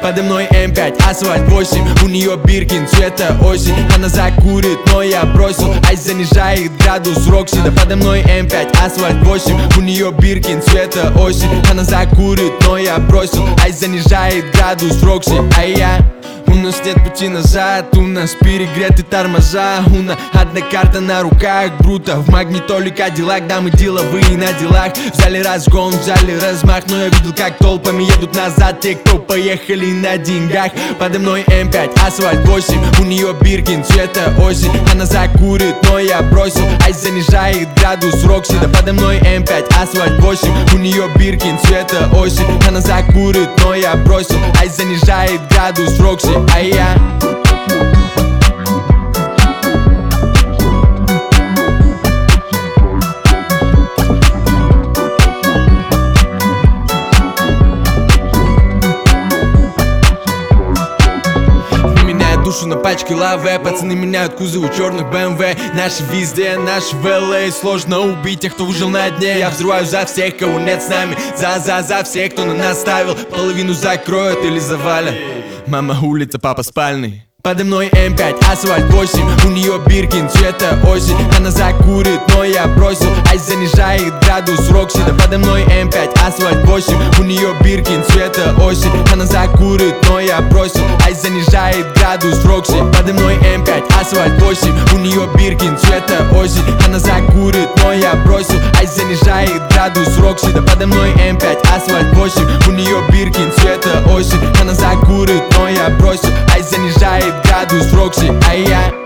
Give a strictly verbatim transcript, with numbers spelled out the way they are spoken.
Подо мной эм пять, асфальт восемь, у нее Биркин цвета осень. Она закурит, но я бросил, ай занижает градус Рокси. Да подо мной эм пять, асфальт восемь, у нее Биркин цвета осень. Она закурит, но я бросил, ай занижает градус Рокси. А я... У нас нет пути назад, у нас перегреты тормоза. У нас одна карта на руках, бруто в магнитоле Кадиллак. Да, мы деловые на делах, взяли разгон, взяли размах. Но я видел, как толпами едут назад те, кто поехали на деньгах. Подо мной эм пять, асфальт восемь, у нее Биркин цвета осень. Она закурит, но я бросил, ай занижает градус Рокси. Да подо мной эм пять, асфальт восемь, у нее Биркин цвета осень. Она закурит, но я бросил, ай занижает градус Рокси. А я... Душу на пачке лавы, пацаны меняют кузовы черных бэ эм вэ. Наши везде, наши в эл эй. Сложно убить тех, кто выжил на дне. Я взрываю за всех, кого нет с нами. За-за-за всех, кто на нас ставил. Половину закроют или завалят. Мама улица, папа спальный. Подо мной эм пять, асфальт восемь, у нее Биркин цвета осень. Она закурит, но я бросил, ай занижает градус Рокси. Да подо мной эм пять, асфальт восемь, у нее Биркин цвета осень. Она закурит, но я бросил, ай занижает градус Рокси. Подо мной эм пять, асфальт восемь, у нее Биркин цвета осень. Она закурит, но я бросил, ай занижает градус Рокси. Да подо мной эм пять, асфальт восемь, у нее Биркин цвета осень. Она закурит, но я бросил, ай занижает градус Рокси. А я...